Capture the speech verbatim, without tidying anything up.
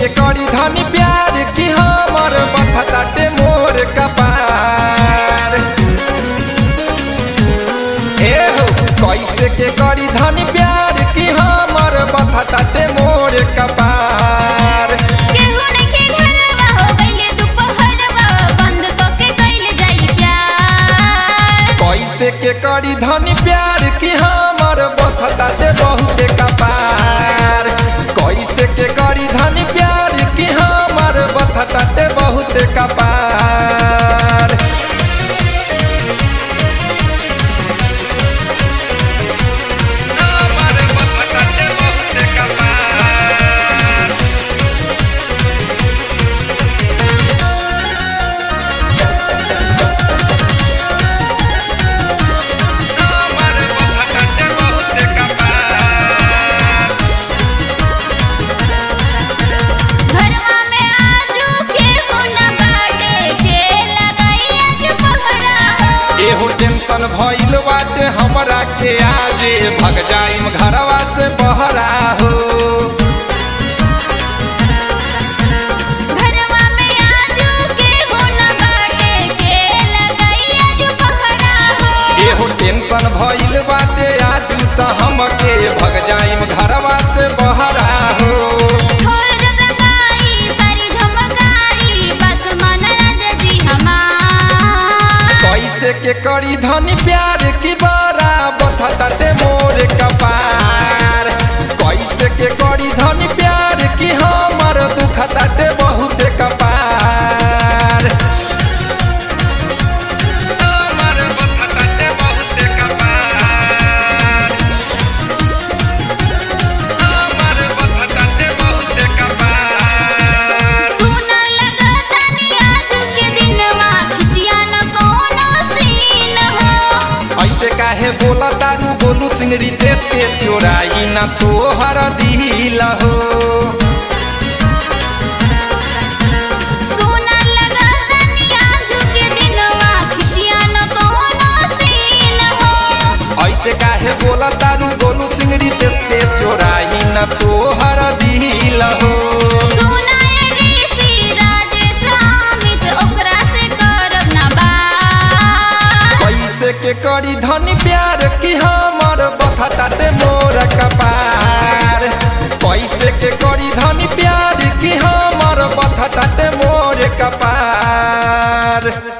के करी धनी प्यार की हमर बथताटे मोर कपार। ए हो कैसे के करी धनी प्यार की हमर बथताटे मोर कपार। केहू नइखे घरवा हो गइले दुपहरवा बंद क के कइले जाई प्यार। कैसे के करी धनी प्यार की हमर बथताटे बहुते कपार। कैसे के करी धनी प्यार की हमर बथताटे बहुते कपार। हमर बथताटे बहुते कपार। हमर बथताटे बहुते कपार। घरवा में आजू केहू न बाटे के लगाई आज पहरा हो। एहो टेंशन भइल बाटे हमरा के आजे भग जाइम घरवा से बहरा हो। घरवा में आजू केहू न बाटे के लगाई आज पहरा हो। एहो टेंशन भइल बाटे आजू त हमके भग जाइम घरवा से बहरा हो। ढोल जब रंगाई सारी झमकाई बात माना राजा जी हमार। कैसे के करी धनी प्यार की बड़ा बथताटे मोर कपार। कैसे के करी धनी प्यार की हमर दुखताटे बहुते कपार। हमर बथताटे बहुते कपार। हमर बथताटे बहुते कपार। सुनर लगतनी आजू के दिनवा खिचिया न कोनो सीन हो। ऐसे काहे बोला तारू बोलू सिंगरी देश के चोराई ना तोहर दिल हो। सुनर लगतनी आजू के दिनवा खिचिया न कोनो सीन हो। ऐसे काहे बोला तारू बोलू सिंगरी देश के चोराई ना तोहर दिल हो। सुनाए ऋषि राजेश अमित ओकरा से करब ना बात। कैसे के करी धनी प्यार की हमर बथताटे मोर कपार। कैसे के करी धनी प्यार की हमर बथताटे मोर कपार।